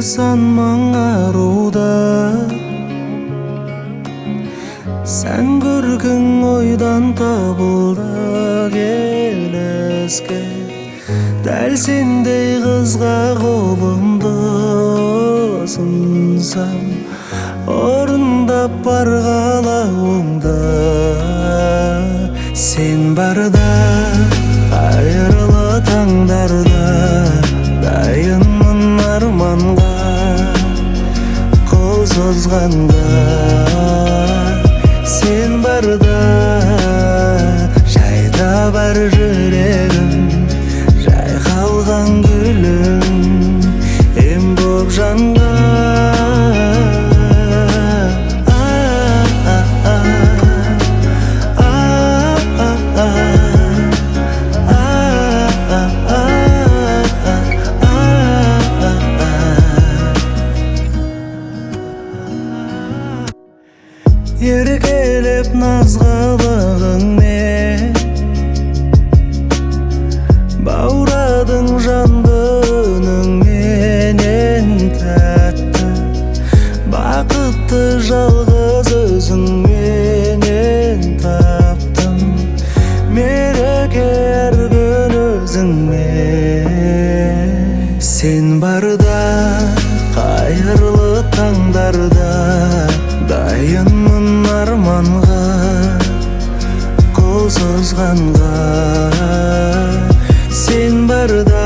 сан мың аруда, сән көркің ойдан табылды келеске. Дәл сендей қызға қолымды ұсынсам, орындап барғалауымда. Сен барда, қайырлы таңдарда, дайынмын арманға қол созғанға. Сен барда, жайда бар жүрегім, жайқалған гүлім, ем боп жанға. Еркелеп назғалығыңмен баурадың жанды үніңменен тәтті, бақытты жалғыз өзіңменен таптым. Мереке әр күн өзіңмен. Сен барда, қайырлы таңдарда, дайынмын арманға қол созғанға. Сен барда,